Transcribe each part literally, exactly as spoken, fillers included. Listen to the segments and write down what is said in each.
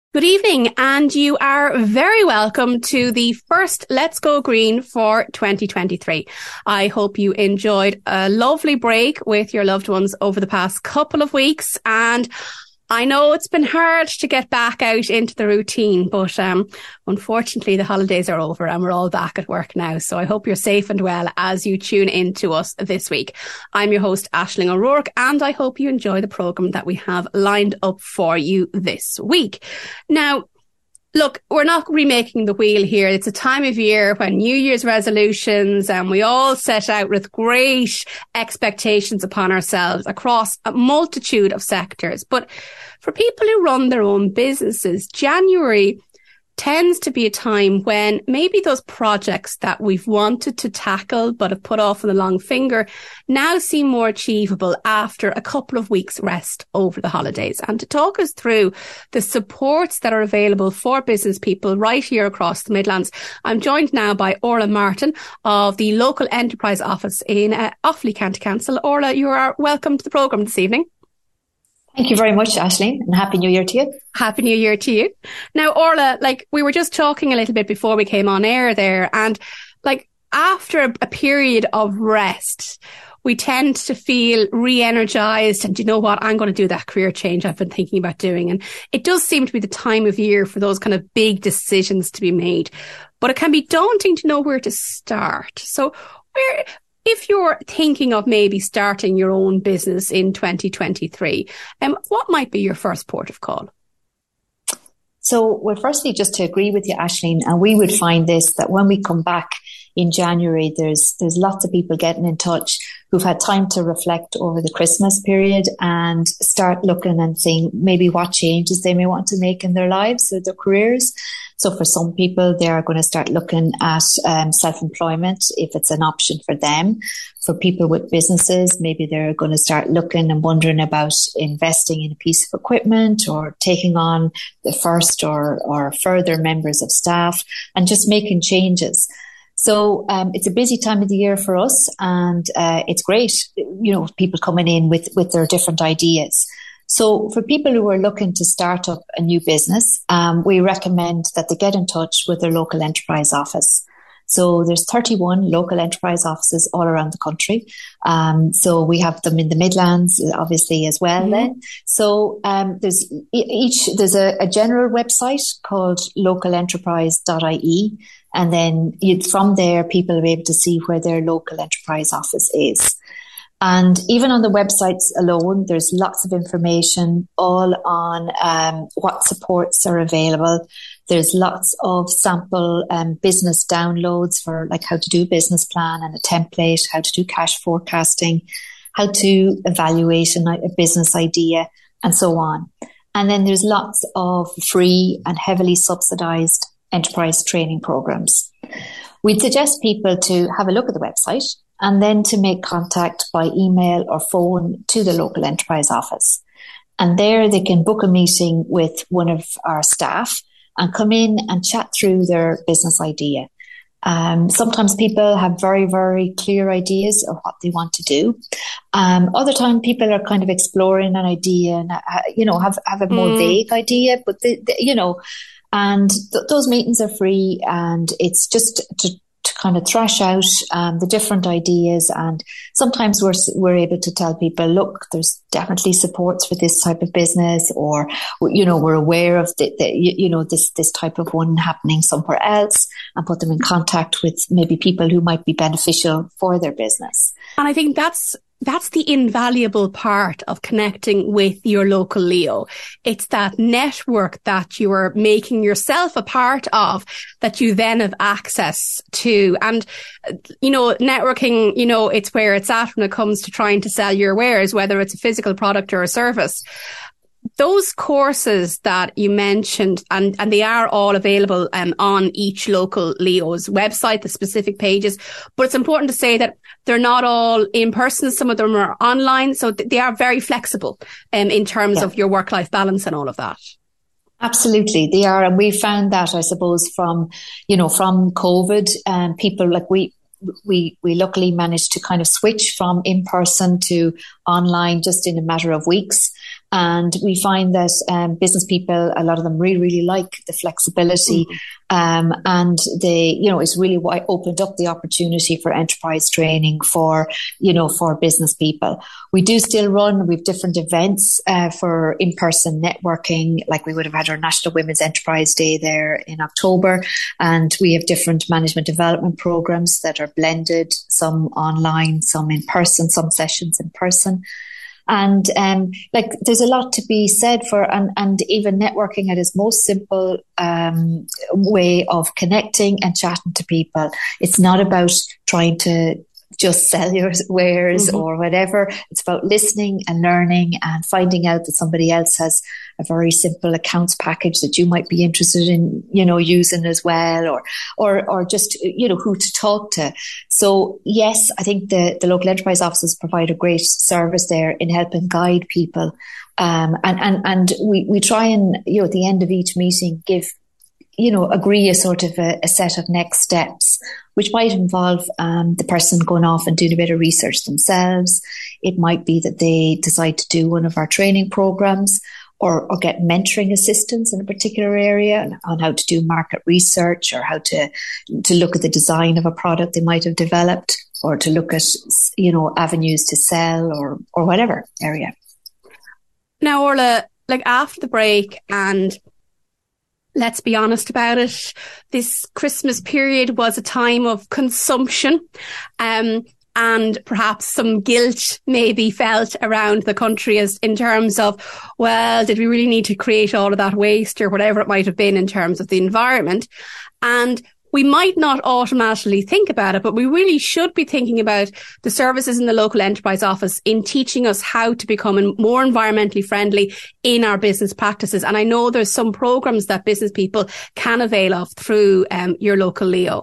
Good evening, and you are very welcome to the first Let's Go Green for twenty twenty-three. I hope you enjoyed a lovely break with your loved ones over the past couple of weeks, and I know it's been hard to get back out into the routine, but um, unfortunately the holidays are over and we're all back at work now. So I hope you're safe and well as you tune in to us this week. I'm your host, Aisling O'Rourke, and I hope you enjoy the programme that we have lined up for you this week. Now, look, we're not remaking the wheel here. It's a time of year when New Year's resolutions and we all set out with great expectations upon ourselves across a multitude of sectors. But for people who run their own businesses, January tends to be a time when maybe those projects that we've wanted to tackle but have put off on the long finger now seem more achievable after a couple of weeks rest over the holidays. And to talk us through the supports that are available for business people right here across the Midlands, I'm joined now by Orla Martin of the Local Enterprise Office in uh, Offaly County Council. Orla, you are welcome to the programme this evening. Thank you very much, Aisling, and Happy New Year to you. Happy New Year to you. Now, Orla, like we were just talking a little bit before we came on air there, and like after a, a period of rest, we tend to feel re-energized and, you know what, I'm going to do that career change I've been thinking about doing. And it does seem to be the time of year for those kind of big decisions to be made. But it can be daunting to know where to start. So where... If you're thinking of maybe starting your own business in twenty twenty-three, um, what might be your first port of call? So, well, firstly, just to agree with you, Aisling, and we would find this, that when we come back in January, there's there's lots of people getting in touch who've had time to reflect over the Christmas period and start looking and seeing maybe what changes they may want to make in their lives or their careers. So for some people, they are going to start looking at um, self-employment if it's an option for them. For people with businesses, maybe they're going to start looking and wondering about investing in a piece of equipment or taking on the first or, or further members of staff and just making changes. So um, it's a busy time of the year for us, and uh, it's great, you know, people coming in with, with their different ideas. So for people who are looking to start up a new business, um, we recommend that they get in touch with their local enterprise office. So there's thirty-one local enterprise offices all around the country. Um, so we have them in the Midlands, obviously, as well. Mm-hmm. Then, so um, there's each there's a, a general website called local enterprise dot I E, and then you, from there, people will be able to see where their local enterprise office is. And even on the websites alone, there's lots of information all on um, what supports are available. There's lots of sample um, business downloads for like how to do a business plan and a template, how to do cash forecasting, how to evaluate a, a business idea, and so on. And then there's lots of free and heavily subsidized enterprise training programs. We'd suggest people to have a look at the website and then to make contact by email or phone to the local enterprise office. And there they can book a meeting with one of our staff and come in and chat through their business idea. Um, sometimes people have very, very clear ideas of what they want to do. Um, other times people are kind of exploring an idea and, uh, you know, have, have a more mm. vague idea, but they, they, you know, and th- those meetings are free, and it's just to to kind of thrash out um, the different ideas. And sometimes we're we're able to tell people, look, there's definitely supports for this type of business, or, you know, we're aware of the, the you know this this type of one happening somewhere else, and put them in contact with maybe people who might be beneficial for their business. And I think that's That's the invaluable part of connecting with your local Leo. It's that network that you are making yourself a part of that you then have access to. And, you know, networking, you know, it's where it's at when it comes to trying to sell your wares, whether it's a physical product or a service. Those courses that you mentioned, and, and they are all available um, on each local Leo's website, the specific pages. But it's important to say that they're not all in person. Some of them are online. So th- they are very flexible um, in terms yeah. of your work-life balance and all of that. Absolutely, they are. And we found that, I suppose, from, you know, from COVID, and um, people like we, we, we luckily managed to kind of switch from in person to online just in a matter of weeks. And we find that um, business people, a lot of them really, really like the flexibility. Mm-hmm. Um, and they, you know, it's really why opened up the opportunity for enterprise training for, you know, for business people. We do still run, we've different events, uh, for in-person networking. Like we would have had our National Women's Enterprise Day there in October. And we have different management development programs that are blended, some online, some in person, some sessions in person. And um, like there's a lot to be said for, and, and even networking at its most simple um, way of connecting and chatting to people. It's not about trying to just sell your wares mm-hmm. or whatever. It's about listening and learning and finding out that somebody else has a very simple accounts package that you might be interested in, you know, using as well, or, or, or just, you know, who to talk to. So yes, I think the, the local enterprise offices provide a great service there in helping guide people. Um, and, and, and we, we try and, you know, at the end of each meeting, give, you know, agree a sort of a, a set of next steps, which might involve um, the person going off and doing a bit of research themselves. It might be that they decide to do one of our training programs, or, or get mentoring assistance in a particular area on how to do market research, or how to, to look at the design of a product they might have developed, or to look at, you know, avenues to sell, or, or whatever area. Now, Orla, like after the break, and let's be honest about it, this Christmas period was a time of consumption. Um, And perhaps some guilt may be felt around the country as in terms of, well, did we really need to create all of that waste, or whatever it might have been in terms of the environment? And we might not automatically think about it, but we really should be thinking about the services in the local enterprise office in teaching us how to become more environmentally friendly in our business practices. And I know there's some programs that business people can avail of through um, your local Leo.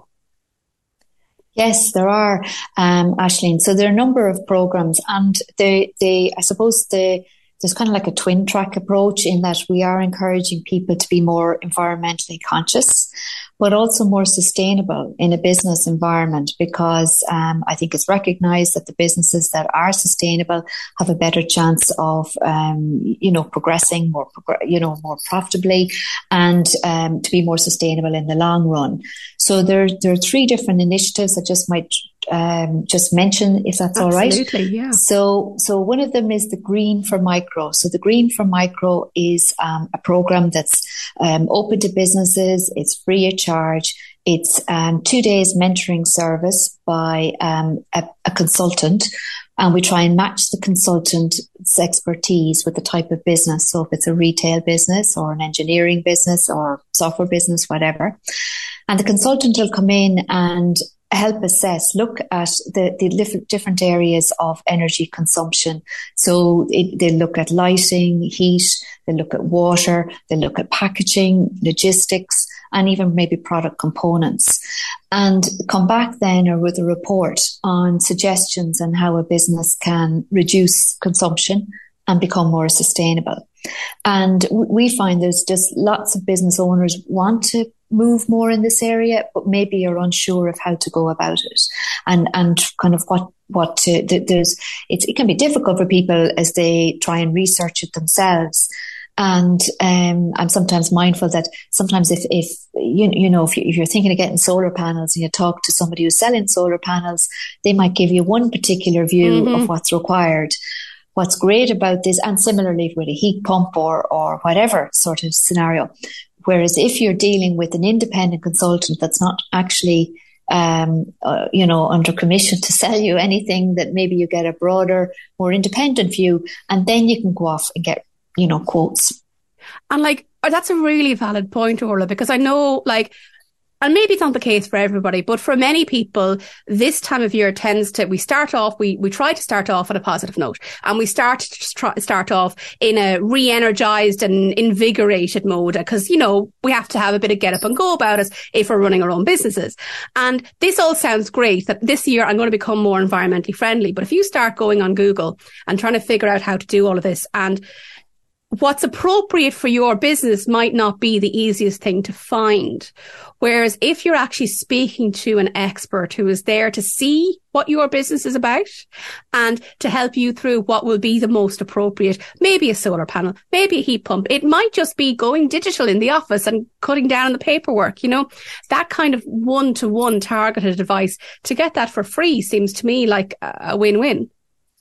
Yes, there are, um, Aisling. So there are a number of programs, and they, they, I suppose the, there's kind of like a twin track approach in that we are encouraging people to be more environmentally conscious, but also more sustainable in a business environment, because um, I think it's recognised that the businesses that are sustainable have a better chance of, um, you know, progressing more, you know, more profitably, and um, to be more sustainable in the long run. So there, there are three different initiatives I just might um, just mention, if that's all right. Absolutely, yeah. So, so one of them is the Green for Micro. So the Green for Micro is um, a program that's um, open to businesses. It's free of charge. It's um, two days mentoring service by um, a, a consultant. And we try and match the consultant's expertise with the type of business. So if it's a retail business or an engineering business or software business, whatever. And the consultant will come in and help assess, look at the, the different areas of energy consumption. So it, they look at lighting, heat, they look at water, they look at packaging, logistics, and even maybe product components. And come back then or with a report on suggestions on how a business can reduce consumption and become more sustainable. And we find there's just lots of business owners want to move more in this area, but maybe are unsure of how to go about it, and and kind of what what to, there's it's it can be difficult for people as they try and research it themselves. And um, I'm sometimes mindful that sometimes if if you you know if, you, if you're thinking of getting solar panels and you talk to somebody who's selling solar panels, they might give you one particular view mm-hmm. of what's required. What's great about this, and similarly with a heat pump or or whatever sort of scenario. Whereas if you're dealing with an independent consultant that's not actually, um, uh, you know, under commission to sell you anything, that maybe you get a broader, more independent view, and then you can go off and get, you know, quotes. And like, that's a really valid point, Orla, because I know, like, and maybe it's not the case for everybody, but for many people, this time of year tends to, we start off, we, we try to start off on a positive note, and we start to try, start off in a re-energized and invigorated mode, because, you know, we have to have a bit of get up and go about us if we're running our own businesses. And this all sounds great, that this year I'm going to become more environmentally friendly. But if you start going on Google and trying to figure out how to do all of this, and what's appropriate for your business might not be the easiest thing to find. Whereas if you're actually speaking to an expert who is there to see what your business is about and to help you through what will be the most appropriate, maybe a solar panel, maybe a heat pump, it might just be going digital in the office and cutting down on the paperwork, you know, that kind of one-to-one targeted advice. To get that for free seems to me like a win-win.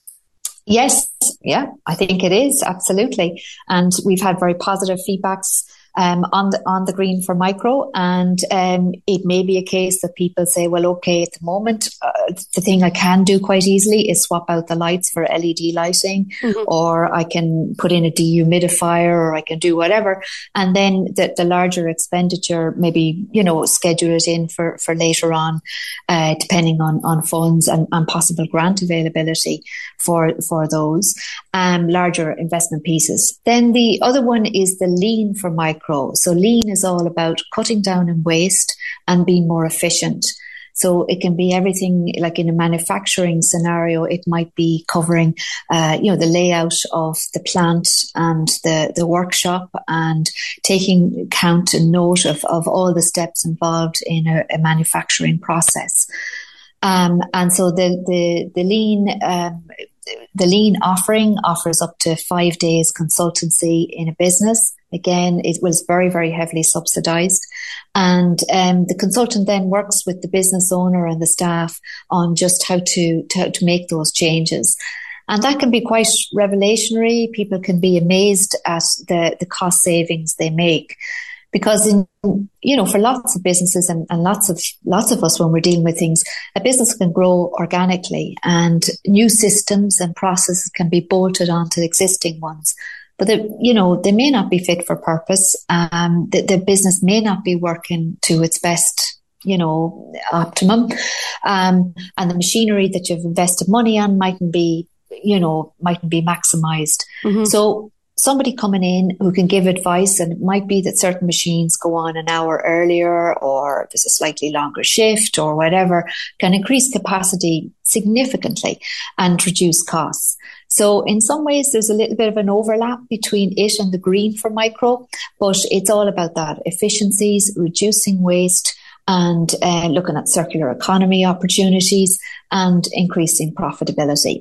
Yes, yeah, I think it is, absolutely. And we've had very positive feedbacks um, on the on the Green for Micro, and um, it may be a case that people say, well, okay, at the moment, uh, the thing I can do quite easily is swap out the lights for L E D lighting, mm-hmm. or I can put in a dehumidifier, or I can do whatever. And then the, the larger expenditure, maybe, you know, schedule it in for, for later on, uh, depending on, on funds and, and possible grant availability for, for those um, larger investment pieces. Then the other one is the Lean for Micro. So Lean is all about cutting down on waste and being more efficient. So it can be everything, like in a manufacturing scenario, it might be covering, uh, you know, the layout of the plant and the, the workshop, and taking count and note of, of all the steps involved in a, a manufacturing process. Um, and so the, the, the Lean, um, the Lean offering offers up to five days consultancy in a business. Again, it was very, very heavily subsidized. And um, the consultant then works with the business owner and the staff on just how to, to, to make those changes. And that can be quite revelationary. People can be amazed at the, the cost savings they make. Because in, you know, for lots of businesses and, and lots of, lots of us, when we're dealing with things, a business can grow organically, and new systems and processes can be bolted onto existing ones. But, they, you know, they may not be fit for purpose. Um, the, the business may not be working to its best, you know, optimum. Um, and the machinery that you've invested money on mightn't be, you know, mightn't be maximized. Mm-hmm. So somebody coming in who can give advice, and it might be that certain machines go on an hour earlier, or there's a slightly longer shift or whatever, can increase capacity significantly and reduce costs. So in some ways, there's a little bit of an overlap between it and the Green for Micro, but it's all about that: efficiencies, reducing waste, and uh, looking at circular economy opportunities and increasing profitability.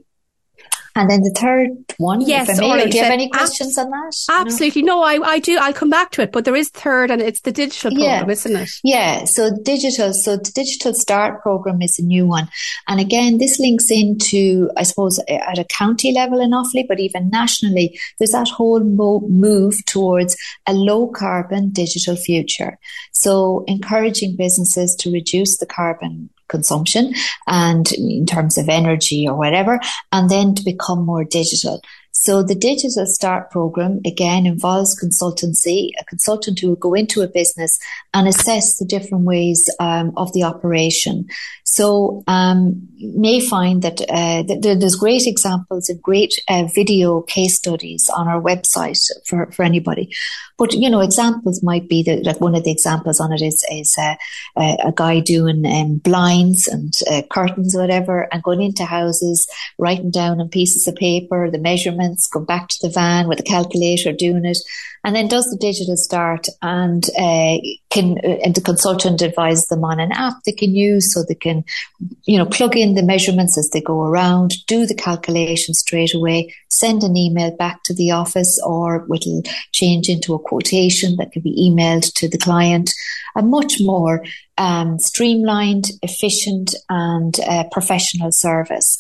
And then the third one, yes, if I may, Orla, or do you have any abs- questions on that? Absolutely. No, no I, I do. I'll come back to it. But there is third, and it's the digital program, yeah. isn't it? Yeah. So digital. So the Digital Start program is a new one. And again, this links into, I suppose, at a county level in Offaly, but even nationally, there's that whole mo- move towards a low carbon digital future. So encouraging businesses to reduce the carbon consumption and in terms of energy or whatever, and then to become more digital. So the Digital Start program, again, involves consultancy, a consultant who will go into a business and assess the different ways um, of the operation. So um, you may find that, uh, that there's great examples of great uh, video case studies on our website for, for anybody. But, you know, examples might be that, like one of the examples on it is, is uh, uh, a guy doing um, blinds and uh, curtains or whatever, and going into houses, writing down on pieces of paper the measurements, go back to the van with a calculator doing it, and then does the Digital Start, and uh, can uh, and the consultant advises them on an app they can use, so they can, you know, plug in the measurements as they go around, do the calculation straight away, send an email back to the office, or it'll change into a quotation that can be emailed to the client. A much more um, streamlined, efficient, and uh, professional service.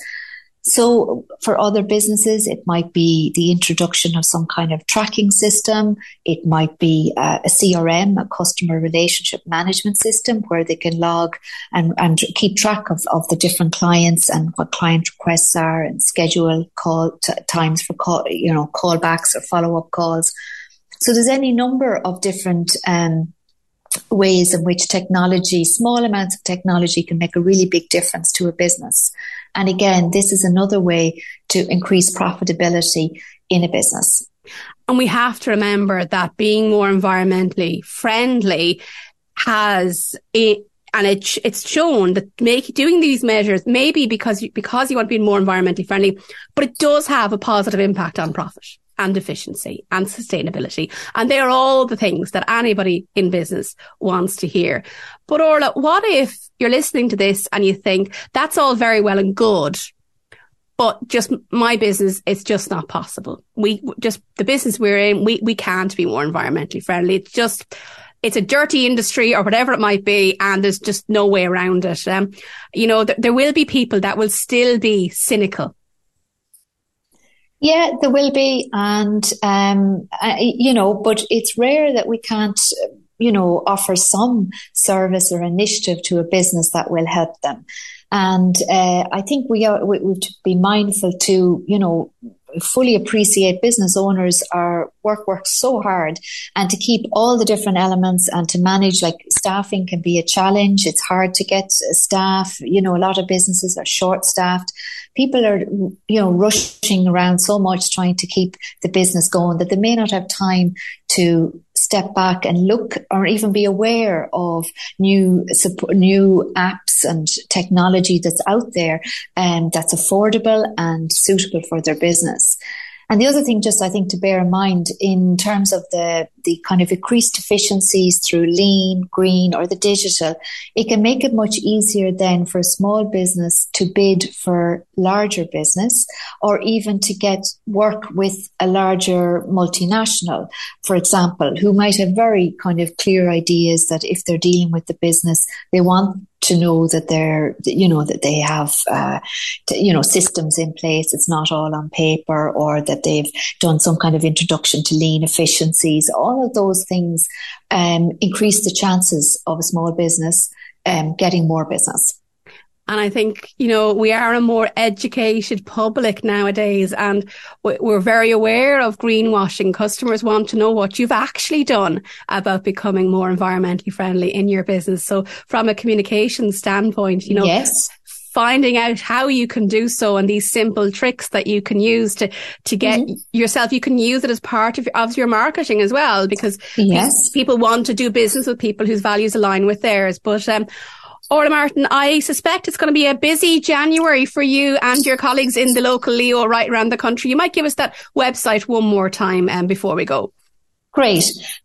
So for other businesses, it might be the introduction of some kind of tracking system. It might be uh, a C R M, a customer relationship management system, where they can log and, and keep track of, of the different clients and what client requests are, and schedule call t- times for call, you know, callbacks or follow-up calls. So there's any number of different um, ways in which technology, small amounts of technology, can make a really big difference to a business. And again, this is another way to increase profitability in a business. And we have to remember that being more environmentally friendly has it, and it, it's shown that make, doing these measures, maybe because you, because you want to be more environmentally friendly, but it does have a positive impact on profit. and efficiency and sustainability. And they're all the things that anybody in business wants to hear. But Orla, what if you're listening to this and you think that's all very well and good, but just my business, it's just not possible. We just, the business we're in, we, we can't be more environmentally friendly. It's just, it's a dirty industry or whatever it might be, and there's just no way around it. Um, you know, th- there will be people that will still be cynical. Yeah, there will be. And, um, uh, you know, but it's rare that we can't, you know, offer some service or initiative to a business that will help them. And uh, I think we are, we, we have to be mindful to, you know, fully appreciate business owners are work, work so hard, and to keep all the different elements and to manage, like staffing can be a challenge. It's hard to get staff. You know, a lot of businesses are short staffed. People are, you know, rushing around so much trying to keep the business going that they may not have time to step back and look or even be aware of new new apps and technology that's out there and that's affordable and suitable for their business. And the other thing, just I think to bear in mind in terms of the, the kind of increased efficiencies through lean, green or the digital, it can make it much easier then for a small business to bid for larger business or even to get work with a larger multinational, for example, who might have very kind of clear ideas that if they're dealing with the business, they want to know that they're, you know, that they have, uh, you know, systems in place. It's not all on paper, or that they've done some kind of introduction to lean efficiencies. All of those things um, increase the chances of a small business um, getting more business. And I think, you know, we are a more educated public nowadays, and we're very aware of greenwashing. Customers want to know what you've actually done about becoming more environmentally friendly in your business. So from a communication standpoint, you know, yes. finding out how you can do so and these simple tricks that you can use to, to get mm-hmm. yourself, you can use it as part of, of your marketing as well, because yes. people want to do business with people whose values align with theirs. But, um, Orla Martin, I suspect it's going to be a busy January for you and your colleagues in the local Leo right around the country. You might give us that website one more time um, before we go. Great.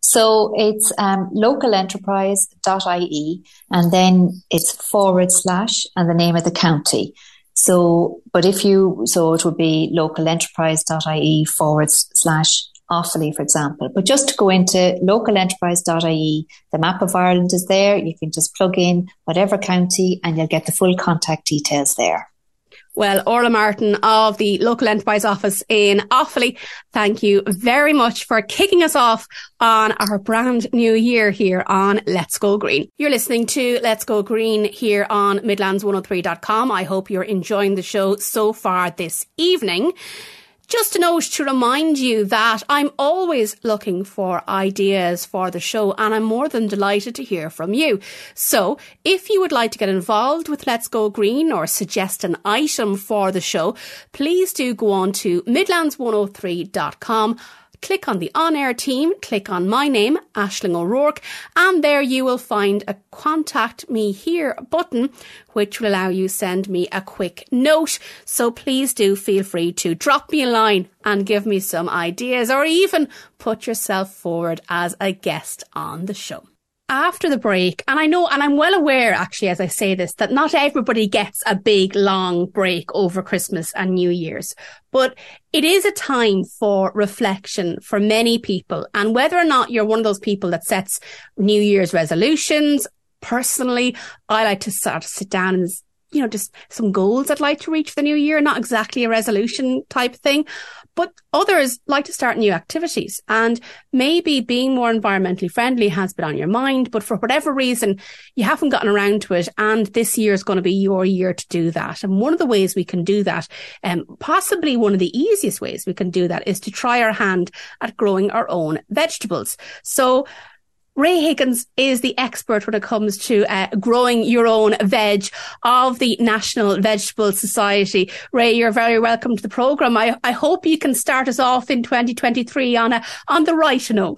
So it's um, local enterprise dot I E, and then it's forward slash and the name of the county. So, but if you, so it would be local enterprise dot I E forward slash Offaly, for example. But just to go into local enterprise dot I E, the map of Ireland is there. You can just plug in whatever county and you'll get the full contact details there. Well, Orla Martin of the Local Enterprise Office in Offaly, thank you very much for kicking us off on our brand new year here on Let's Go Green. You're listening to Let's Go Green here on Midlands one oh three dot com. I hope you're enjoying the show so far this evening. Just a note to remind you that I'm always looking for ideas for the show, and I'm more than delighted to hear from you. So if you would like to get involved with Let's Go Green or suggest an item for the show, please do go on to midlands one oh three dot com. Click on the on-air team, click on my name, Aisling O'Rourke, and there you will find a contact me here button, which will allow you send me a quick note. So please do feel free to drop me a line and give me some ideas, or even put yourself forward as a guest on the show. After the break, and I know, and I'm well aware actually as I say this, that not everybody gets a big long break over Christmas and New Year's, but it is a time for reflection for many people. And whether or not you're one of those people that sets New Year's resolutions, personally, I like to sort of sit down and, you know, just some goals I'd like to reach for the new year, not exactly a resolution type thing. But others like to start new activities, and maybe being more environmentally friendly has been on your mind, but for whatever reason, you haven't gotten around to it. And this year is going to be your year to do that. And one of the ways we can do that, um, possibly one of the easiest ways we can do that, is to try our hand at growing our own vegetables. So Ray Higgins is the expert when it comes to uh, growing your own veg of the National Vegetable Society. Ray, you're very welcome to the programme. I, I hope you can start us off in twenty twenty-three on a on the right note.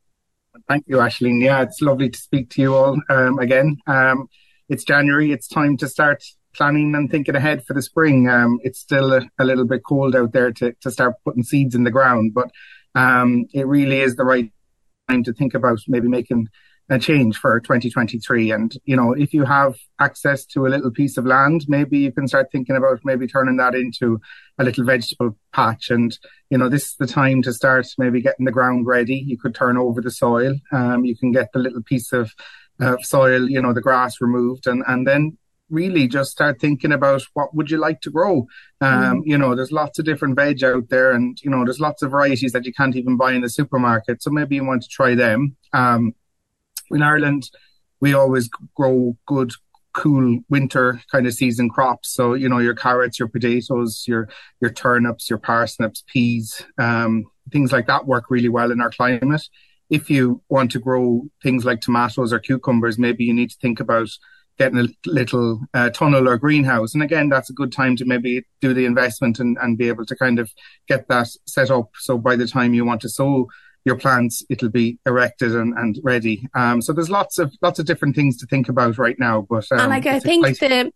Thank you, Aisling. Yeah, it's lovely to speak to you all um, again. Um, it's January. It's time to start planning and thinking ahead for the spring. Um, it's still a, a little bit cold out there to, to start putting seeds in the ground, but um, it really is the right time to think about maybe making a change for twenty twenty-three. And, you know, if you have access to a little piece of land, maybe you can start thinking about maybe turning that into a little vegetable patch. And, you know, this is the time to start maybe getting the ground ready. You could turn over the soil. Um, you can get the little piece of uh, soil, you know, the grass removed, and, and then really just start thinking about what would you like to grow. Um, mm. You know, there's lots of different veg out there, and, you know, there's lots of varieties that you can't even buy in the supermarket. So maybe you want to try them. Um, In Ireland, we always grow good, cool winter kind of season crops. So, you know, your carrots, your potatoes, your your turnips, your parsnips, peas, um, things like that work really well in our climate. If you want to grow things like tomatoes or cucumbers, maybe you need to think about getting a little uh, tunnel or greenhouse. And again, that's a good time to maybe do the investment and, and be able to kind of get that set up. So by the time you want to sow your plants, it'll be erected and, and ready. Um, so there's lots of lots of different things to think about right now. But um, and like I think the,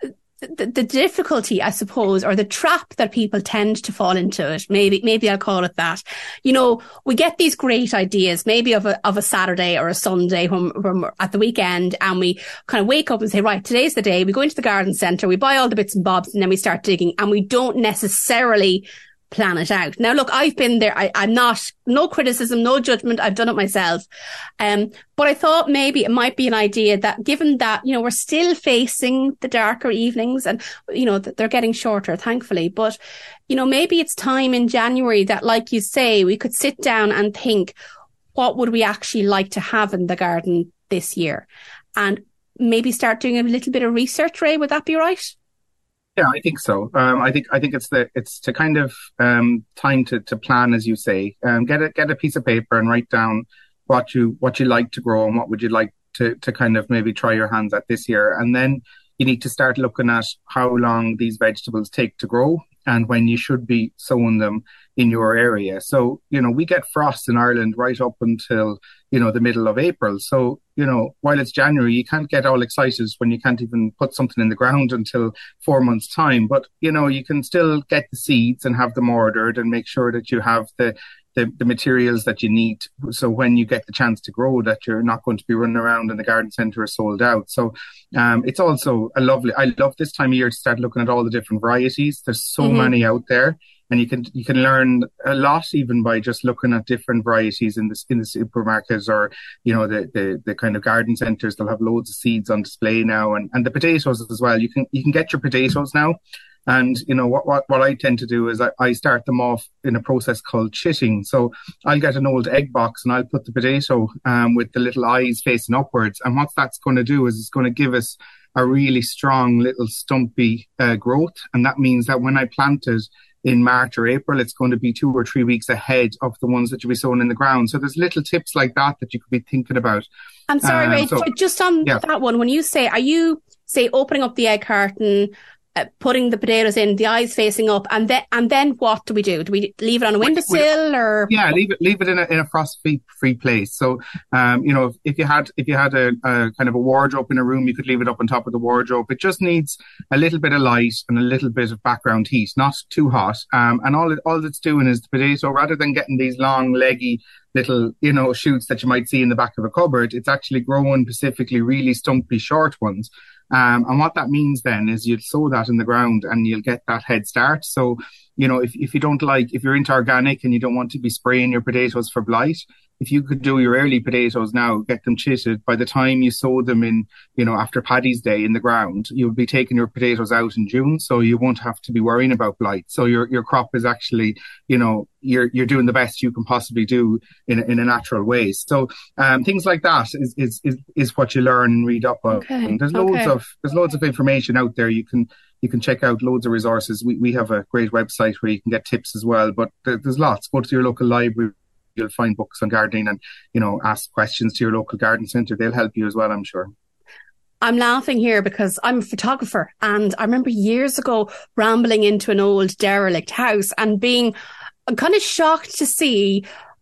the the difficulty, I suppose, or the trap that people tend to fall into it, maybe maybe I'll call it that. You know, we get these great ideas, maybe of a of a Saturday or a Sunday when, when we're at the weekend, and we kind of wake up and say, right, today's the day. We go into the garden centre, we buy all the bits and bobs, and then we start digging, and we don't necessarily plan it out. Now, look, I've been there. I, I'm not, no criticism, no judgment. I've done it myself. Um, but I thought maybe it might be an idea that, given that, you know, we're still facing the darker evenings, and, you know, they're getting shorter, thankfully. But, you know, maybe it's time in January that, like you say, we could sit down and think, what would we actually like to have in the garden this year? And maybe start doing a little bit of research, Ray. Would that be right? Yeah, I think so. Um, I think I think it's the it's to kind of um, time to, to plan, as you say. Um, get a get a piece of paper and write down what you what you like to grow and what would you like to to kind of maybe try your hands at this year. And then you need to start looking at how long these vegetables take to grow and when you should be sowing them in your area. So, you know, we get frost in Ireland right up until, you know, the middle of April. So, you know, while it's January, you can't get all excited when you can't even put something in the ground until four months' time. But, you know, you can still get the seeds and have them ordered and make sure that you have the The, the materials that you need. So when you get the chance to grow, that you're not going to be running around and the garden centre is sold out. So um, it's also a lovely, I love this time of year to start looking at all the different varieties. There's so mm-hmm. many out there, and you can, you can learn a lot even by just looking at different varieties in the, in the supermarkets, or, you know, the, the, the kind of garden centres. They'll have loads of seeds on display now, and, and the potatoes as well. You can, you can get your potatoes now. And, you know, what, what, what I tend to do is I, I start them off in a process called chitting. So I'll get an old egg box and I'll put the potato um, with the little eyes facing upwards. And what that's going to do is it's going to give us a really strong little stumpy uh, growth. And that means that when I plant it in March or April, it's going to be two or three weeks ahead of the ones that you'll be sowing in the ground. So there's little tips like that that you could be thinking about. I'm sorry, um, Ray, so, just on yeah. that one, when you say, are you, say, opening up the egg carton, Uh, putting the potatoes in, the eyes facing up, and then and then what do we do? Do we leave it on a windowsill, or yeah, leave it leave it in a in a frost-free free place. So, um, you know, if, if you had if you had a, a kind of a wardrobe in a room, you could leave it up on top of the wardrobe. It just needs a little bit of light and a little bit of background heat, not too hot. Um, and all it all it's doing is the potato, rather than getting these long, leggy little, you know, shoots that you might see in the back of a cupboard, it's actually growing specifically really stumpy, short ones. Um, and what that means then is you'll sow that in the ground and you'll get that head start. So, you know, if, if you don't like, if you're into organic and you don't want to be spraying your potatoes for blight, if you could do your early potatoes now, get them chitted, by the time you sow them in, you know, after Paddy's Day in the ground, you'll be taking your potatoes out in June. So you won't have to be worrying about blight. So your, your crop is actually, you know, you're, you're doing the best you can possibly do in a, in a natural way. So, um, things like that is, is, is, is what you learn and read up on. Okay. And there's loads okay. of, there's loads of information out there. You can, you can check out loads of resources. We, we have a great website where you can get tips as well, but there, there's lots. Go to your local library. You'll find books on gardening, and, you know, ask questions to your local garden centre. They'll help you as well, I'm sure. I'm laughing here because I'm a photographer, and I remember years ago rambling into an old derelict house and being kind of shocked to see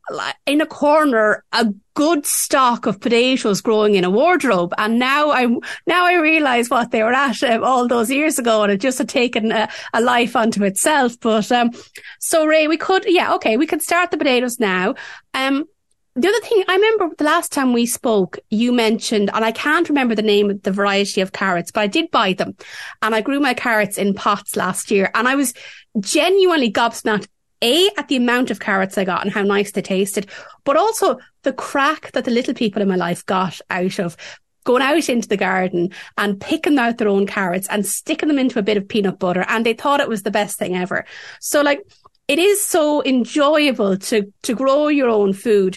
in a corner a good stock of potatoes growing in a wardrobe, and now I now I realise what they were at um, all those years ago, and it just had taken a, a life unto itself. But um, so Ray, we could yeah okay we could start the potatoes now. Um, the other thing, I remember the last time we spoke, you mentioned, and I can't remember the name of the variety of carrots, but I did buy them, and I grew my carrots in pots last year, and I was genuinely gobsmacked. A, at the amount of carrots I got and how nice they tasted, but also the crack that the little people in my life got out of going out into the garden and picking out their own carrots and sticking them into a bit of peanut butter. And they thought it was the best thing ever. So like, it is so enjoyable to, to grow your own food.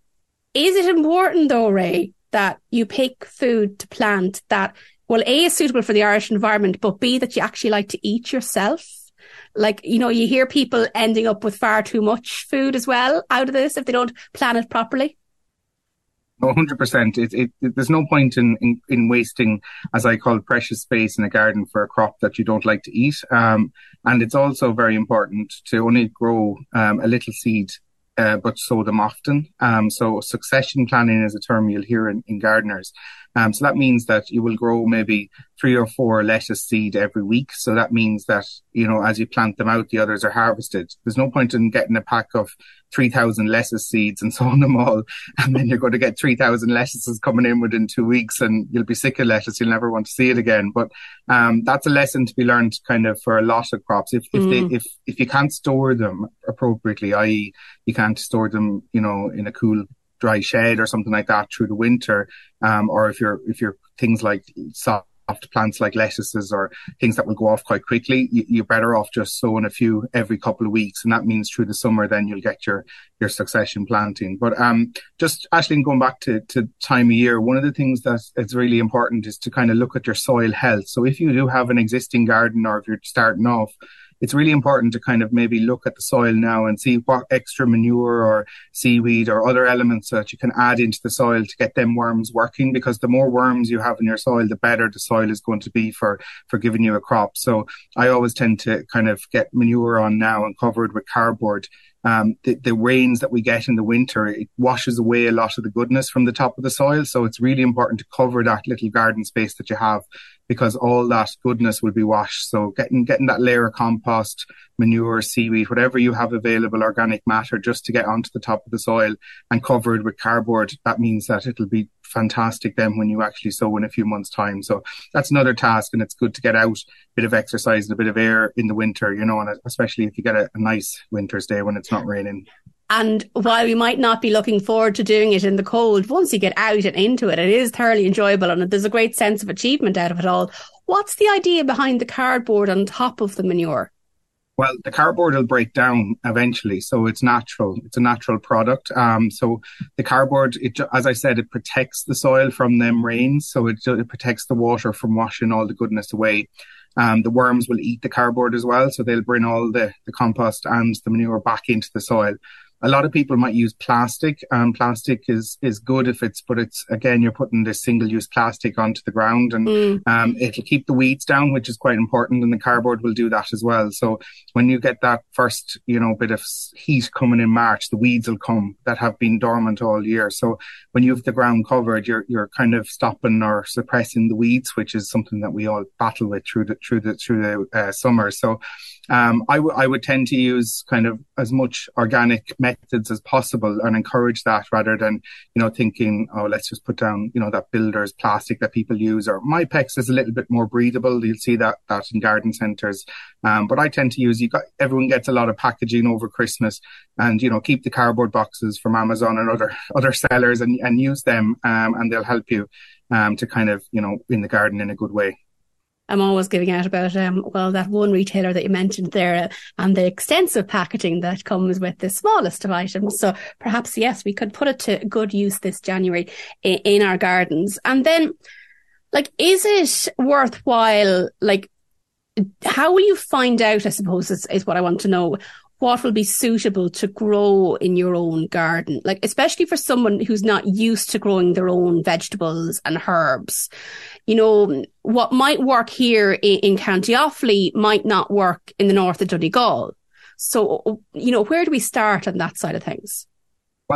Is it important though, Ray, that you pick food to plant that, well, A, is suitable for the Irish environment, but B, that you actually like to eat yourself? Like, you know, you hear people ending up with far too much food as well out of this if they don't plan it properly. one hundred percent. It, it, it, there's no point in, in, in wasting, as I call, precious space in a garden for a crop that you don't like to eat. Um, and it's also very important to only grow um, a little seed, uh, but sow them often. Um, so succession planning is a term you'll hear in, in gardeners. Um, so that means that you will grow maybe three or four lettuce seed every week. So that means that, you know, as you plant them out, the others are harvested. There's no point in getting a pack of three thousand lettuce seeds and sowing them all. And then you're going to get three thousand lettuces coming in within two weeks and you'll be sick of lettuce. You'll never want to see it again. But, um, that's a lesson to be learned kind of for a lot of crops. If, if mm. they, if, if you can't store them appropriately, that is you can't store them, you know, in a cool, dry shed or something like that through the winter, um, or if you're if you're things like soft plants like lettuces or things that will go off quite quickly, you, you're better off just sowing a few every couple of weeks, and that means through the summer then you'll get your your succession planting. But um, just Aisling, going back to to time of year, one of the things that is really important is to kind of look at your soil health. So if you do have an existing garden or if you're starting off, it's really important to kind of maybe look at the soil now and see what extra manure or seaweed or other elements that you can add into the soil to get them worms working, because the more worms you have in your soil, the better the soil is going to be for, for giving you a crop. So I always tend to kind of get manure on now and cover it with cardboard. Um, the, the rains that we get in the winter, it washes away a lot of the goodness from the top of the soil. So it's really important to cover that little garden space that you have, because all that goodness will be washed. So getting getting that layer of compost, manure, seaweed, whatever you have available, organic matter, just to get onto the top of the soil and cover it with cardboard, that means that it'll be fantastic then when you actually sow in a few months' time. So that's another task, and it's good to get out, a bit of exercise and a bit of air in the winter, you know, and especially if you get a, a nice winter's day when it's not raining. And while we might not be looking forward to doing it in the cold, once you get out and into it, it is thoroughly enjoyable and there's a great sense of achievement out of it all. What's the idea behind the cardboard on top of the manure? Well, the cardboard will break down eventually, so it's natural. It's a natural product. Um, so the cardboard, it, as I said, it protects the soil from them rains, so it, it protects the water from washing all the goodness away. Um, the worms will eat the cardboard as well, so they'll bring all the, the compost and the manure back into the soil. A lot of people might use plastic, and plastic is, is good if it's, but it's, again, you're putting this single-use plastic onto the ground, and mm. um, it'll keep the weeds down, which is quite important, and the cardboard will do that as well. So when you get that first, you know, bit of heat coming in March, the weeds will come that have been dormant all year. So when you have the ground covered, you're, you're kind of stopping or suppressing the weeds, which is something that we all battle with through the, through the, through the uh, summer. So Um, I, w- I would tend to use kind of as much organic methods as possible and encourage that, rather than, you know, thinking, oh, let's just put down, you know, that builder's plastic that people use. Or Mypex is a little bit more breathable. You'll see that, that in garden centres. Um, but I tend to use, you got, everyone gets a lot of packaging over Christmas, and, you know, keep the cardboard boxes from Amazon and other, other sellers, and, and use them. Um, and they'll help you, um, to kind of, you know, in the garden in a good way. I'm always giving out about, um, well, that one retailer that you mentioned there, uh, and the extensive packaging that comes with the smallest of items. So perhaps, yes, we could put it to good use this January in, in our gardens. And then, like, is it worthwhile, like, how will you find out, I suppose, is, is what I want to know, what will be suitable to grow in your own garden? Like, especially for someone who's not used to growing their own vegetables and herbs. You know, what might work here in, in County Offaly might not work in the north of Donegal. So, you know, where do we start on that side of things?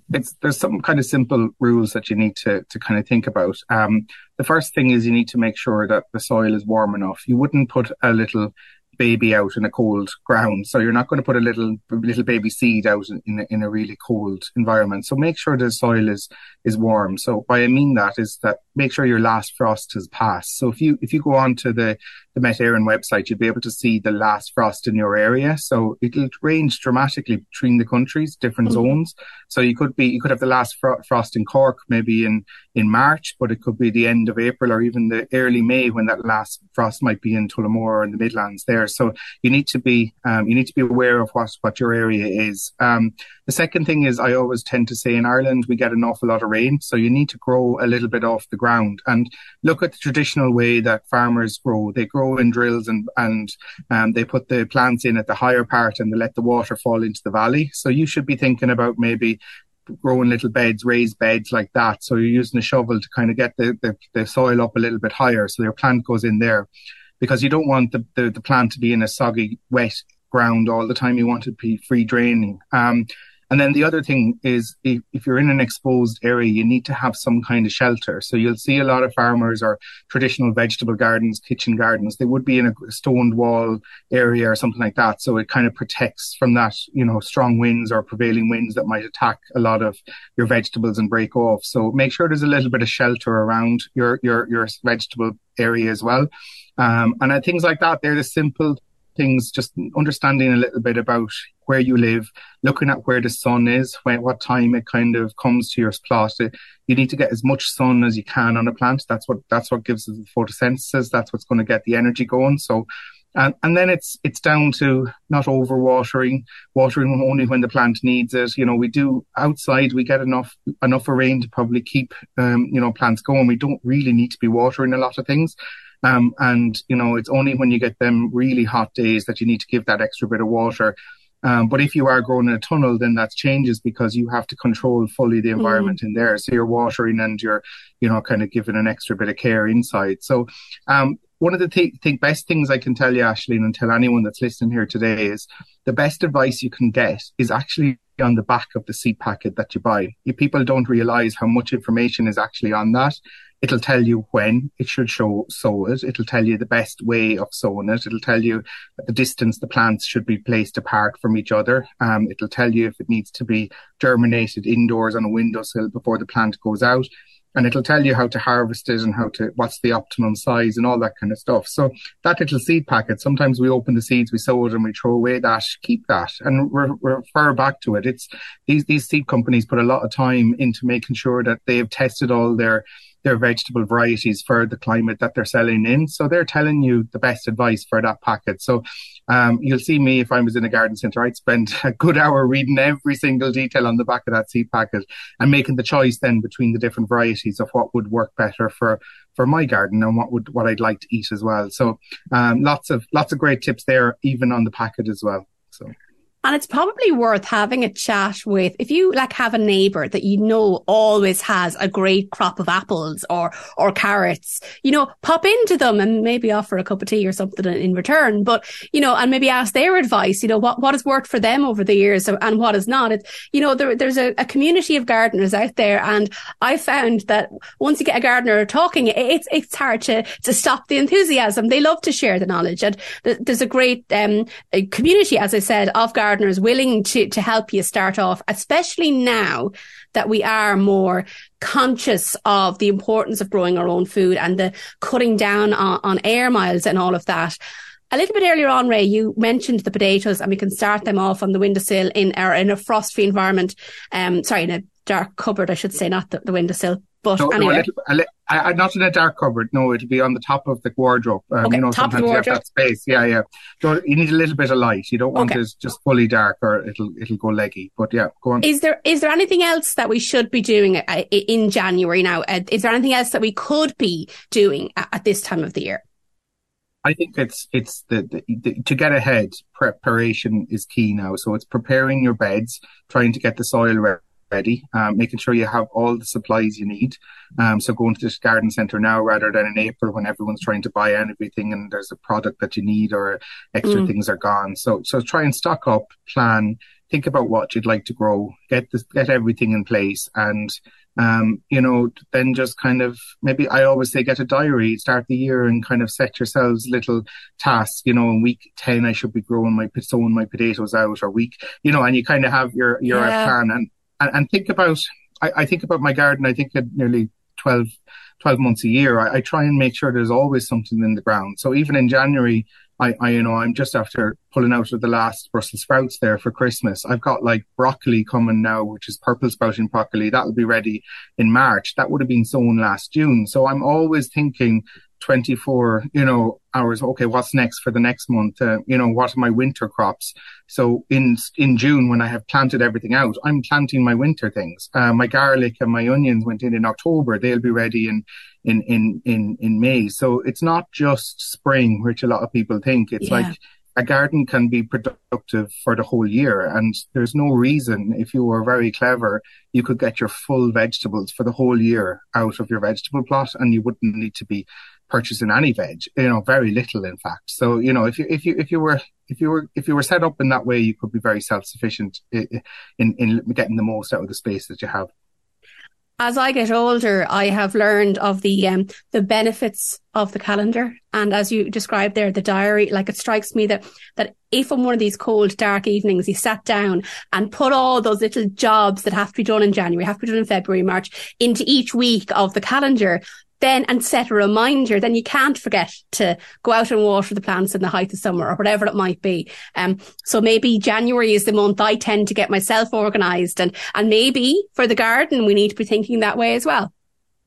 it's there's some kind of simple rules that you need to to kind of think about. Um, the first thing is you need to make sure that the soil is warm enough. You wouldn't put a little baby out in a cold ground, so you're not going to put a little little baby seed out in, in, a, in a really cold environment. So make sure the soil is is warm. So by I mean that is that make sure your last frost has passed. So if you if you go on to the the Met Éireann website, you'll be able to see the last frost in your area. So it'll range dramatically between the countries, different mm-hmm. zones. So you could be you could have the last fro- frost in Cork maybe in in March, but it could be the end of April or even the early May when that last frost might be in Tullamore or in the Midlands there. So you need to be um, you need to be aware of what what your area is. Um, the second thing is I always tend to say in Ireland we get an awful lot of rain, so you need to grow a little bit off the ground and look at the traditional way that farmers grow. They grow in drills and and um, they put the plants in at the higher part and they let the water fall into the valley. So you should be thinking about maybe growing little beds, raised beds like that. So you're using a shovel to kind of get the, the, the soil up a little bit higher so your plant goes in there, because you don't want the, the, the plant to be in a soggy, wet ground all the time. You want it to be free draining. Um, And then the other thing is if, if you're in an exposed area, you need to have some kind of shelter. So you'll see a lot of farmers or traditional vegetable gardens, kitchen gardens, they would be in a stoned wall area or something like that. So it kind of protects from that, you know, strong winds or prevailing winds that might attack a lot of your vegetables and break off. So make sure there's a little bit of shelter around your, your, your vegetable area as well. Um, and uh, things like that, they're the simple things, just understanding a little bit about where you live, looking at where the sun is, when, what time it kind of comes to your plot. You need to get as much sun as you can on a plant. That's what that's what gives us the photosynthesis. That's what's going to get the energy going. So, and, and then it's it's down to not over watering, watering only when the plant needs it. You know, we do outside, we get enough enough of rain to probably keep um, you know, plants going. We don't really need to be watering a lot of things. Um, and, you know, it's only when you get them really hot days that you need to give that extra bit of water. Um, but if you are growing in a tunnel, then that changes because you have to control fully the environment mm. in there. So you're watering and you're, you know, kind of giving an extra bit of care inside. So um, one of the th- think best things I can tell you, Aisling, and tell anyone that's listening here today is the best advice you can get is actually on the back of the seed packet that you buy. You, people don't realize how much information is actually on that. It'll tell you when it should show, sow it. It'll tell you the best way of sowing it. It'll tell you the distance the plants should be placed apart from each other. Um, it'll tell you if it needs to be germinated indoors on a windowsill before the plant goes out. And it'll tell you how to harvest it and how to, what's the optimum size and all that kind of stuff. So that little seed packet, sometimes we open the seeds, we sow it and we throw away that, keep that and re- refer back to it. It's these, these seed companies put a lot of time into making sure that they've tested all their their vegetable varieties for the climate that they're selling in. So they're telling you the best advice for that packet. So um, you'll see me, if I was in a garden centre, I'd spend a good hour reading every single detail on the back of that seed packet and making the choice then between the different varieties of what would work better for, for my garden and what would, what I'd like to eat as well. So um, lots of, lots of great tips there, even on the packet as well. So. And it's probably worth having a chat with, if you like have a neighbour that you know always has a great crop of apples or, or carrots, you know, pop into them and maybe offer a cup of tea or something in return. But, you know, and maybe ask their advice, you know, what, what has worked for them over the years and what has not. It's, you know, there, there's a, a community of gardeners out there. And I found that once you get a gardener talking, it's, it's hard to, to stop the enthusiasm. They love to share the knowledge. And th- there's a great, um, a community, as I said, of gardeners willing to, to help you start off, especially now that we are more conscious of the importance of growing our own food and the cutting down on, on air miles and all of that. A little bit earlier on, Ray, you mentioned the potatoes, and we can start them off on the windowsill in, or in a frost-free environment. Um, sorry, in a dark cupboard, I should say, not the, the windowsill. But no, anyway. no, a little, a li- I, not in a dark cupboard. No, it'll be on the top of the wardrobe. Um, okay, you know, top sometimes of the wardrobe. You have that space. Yeah, yeah. So you need a little bit of light. You don't want okay. it just fully dark, or it'll it'll go leggy. But yeah, go on. Is there is there anything else that we should be doing in January now? Is there anything else that we could be doing at this time of the year? I think it's it's the, the, the to get ahead. Preparation is key now. So it's preparing your beds, trying to get the soil ready. ready, um, making sure you have all the supplies you need. Um, so going to this garden centre now rather than in April when everyone's trying to buy everything and there's a product that you need or extra mm. things are gone. So, so try and stock up, plan, think about what you'd like to grow, get this, get everything in place, and um, you know, then just kind of maybe I always say get a diary, start the year, and kind of set yourselves little tasks. You know, in week ten I should be growing my sowing my potatoes out, or week, you know, and you kind of have your your yeah. plan and, and and think about. I, I think about my garden. I think at nearly twelve, twelve months a year. I, I try and make sure there's always something in the ground. So even in January, I, I, you know, I'm just after pulling out of the last Brussels sprouts there for Christmas. I've got like broccoli coming now, which is purple sprouting broccoli. That'll be ready in March. That would have been sown last June. So I'm always thinking twenty-four, you know, hours. Okay, what's next for the next month? Uh, you know, what are my winter crops? So in in June, when I have planted everything out, I'm planting my winter things. Uh, my garlic and my onions went in in October. They'll be ready in in in in in May. So it's not just spring, which a lot of people think. It's yeah. like a garden can be productive for the whole year, and there's no reason, if you were very clever, you could get your full vegetables for the whole year out of your vegetable plot, and you wouldn't need to be purchasing any veg, you know, very little in fact. So, you know, if you, if you, if you were, if you were, if you were set up in that way, you could be very self-sufficient in, in, in getting the most out of the space that you have. As I get older, I have learned of the um, the benefits of the calendar. And as you described there, the diary, like it strikes me that, that if on one of these cold, dark evenings, you sat down and put all those little jobs that have to be done in January, have to be done in February, March, into each week of the calendar, then and set a reminder, then you can't forget to go out and water the plants in the height of summer or whatever it might be. Um, so maybe January is the month I tend to get myself organised, and, and maybe for the garden, we need to be thinking that way as well.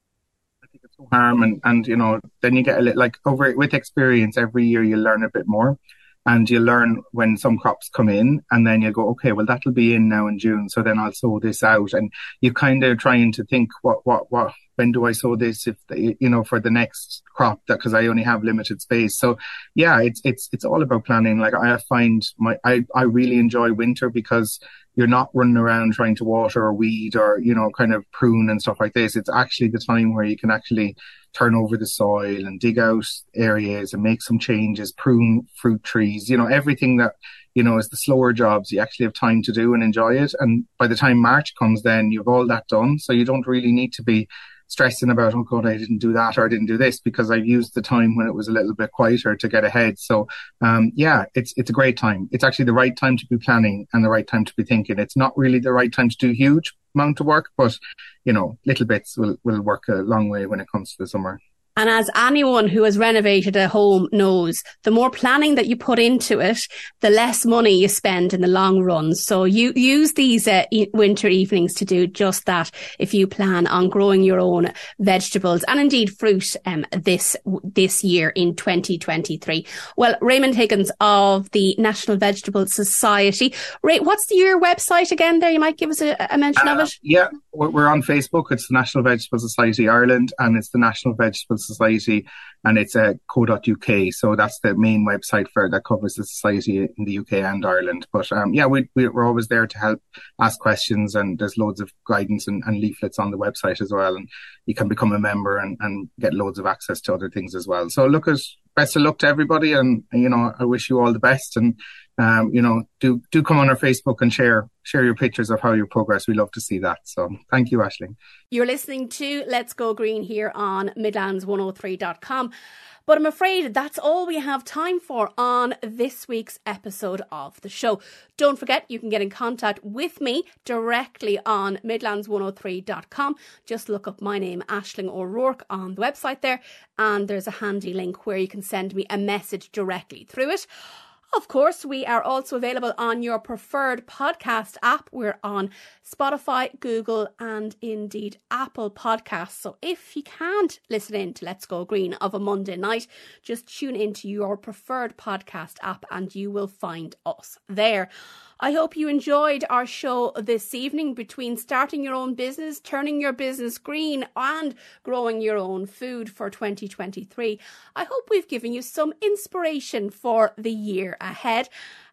I think it's no harm, and, and, you know, then you get a little, like over with experience, every year you learn a bit more. And you learn when some crops come in, and then you go, okay, well, that'll be in now in June. So then I'll sow this out. And you kind of trying to think, what, what, what, when do I sow this? If, the, you know, for the next crop, that, cause I only have limited space. So yeah, it's, it's, it's all about planning. Like I find my, I, I really enjoy winter because you're not running around trying to water or weed or, you know, kind of prune and stuff like this. It's actually the time where you can actually turn over the soil and dig out areas and make some changes, prune fruit trees, you know, everything that, you know, is the slower jobs you actually have time to do and enjoy it. And by the time March comes, then you've all that done. So you don't really need to be stressing about, oh God, I didn't do that or I didn't do this, because I've used the time when it was a little bit quieter to get ahead. So, um, yeah, it's, it's a great time. It's actually the right time to be planning and the right time to be thinking. It's not really the right time to do huge amount of work, but, you know, little bits will, will work a long way when it comes to the summer. And as anyone who has renovated a home knows, the more planning that you put into it, the less money you spend in the long run. So you use these uh, e- winter evenings to do just that if you plan on growing your own vegetables and indeed fruit um, this this year in twenty twenty-three. Well, Raymond Higgins of the National Vegetable Society. Ray, what's the, your website again there? You might give us a, a mention uh, of it. Yeah, we're on Facebook. It's the National Vegetable Society Ireland, and it's the National Vegetable Society, and it's uh, co dot U K. So that's the main website for that covers the society in the U K and Ireland. But um, yeah, we, we're always there to help ask questions, and there's loads of guidance and, and leaflets on the website as well. And you can become a member and, and get loads of access to other things as well. So look, at best of luck to everybody, and you know, I wish you all the best. And um, you know, do do come on our Facebook and share share your pictures of how you progress. We love to see that. So thank you, Aisling. You're listening to Let's Go Green here on Midlands one oh three dot com. But I'm afraid that's all we have time for on this week's episode of the show. Don't forget, you can get in contact with me directly on Midlands one oh three dot com. Just look up my name, Aisling O'Rourke, on the website there, and there's a handy link where you can send me a message directly through it. Of course, we are also available on your preferred podcast app. We're on Spotify, Google, and indeed Apple Podcasts. So if you can't listen in to Let's Go Green of a Monday night, just tune into your preferred podcast app and you will find us there. I hope you enjoyed our show this evening. Between starting your own business, turning your business green, and growing your own food for twenty twenty-three, I hope we've given you some inspiration for the year ahead.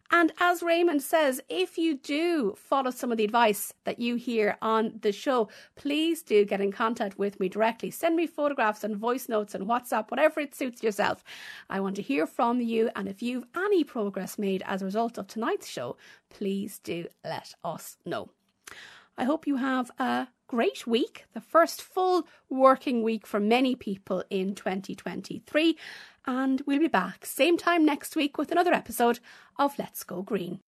And as Raymond says, if you do follow some of the advice that you hear on the show, please do get in contact with me directly. Send me photographs and voice notes and WhatsApp, whatever it suits yourself. I want to hear from you. And if you've any progress made as a result of tonight's show, please do let us know. I hope you have a great week, the first full working week for many people in twenty twenty-three. And we'll be back same time next week with another episode of Let's Go Green.